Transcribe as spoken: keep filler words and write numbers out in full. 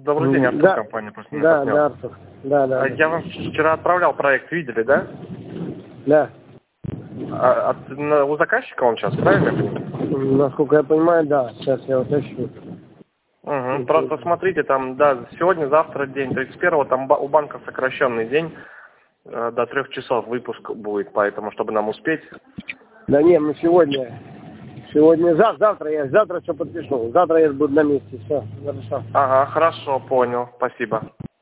Добрый день, Артур, да. компания «Просто не Да, партнер». да, Артур. Да, да. А Я вам вчера отправлял проект, видели, да? Да. А, от, на- у заказчика он сейчас, правильно я понимаю? Насколько я понимаю, да. Сейчас я уточню. Угу. Просто смотрите, там, да, сегодня, завтра день, тридцать первого, там ба- у банка сокращенный день, э, до трех часов выпуск будет, поэтому, чтобы нам успеть. Да не, ну сегодня. Сегодня, завтра, завтра я, завтра все подпишу. Завтра я буду на месте. Все, хорошо. Ага, хорошо, понял, спасибо.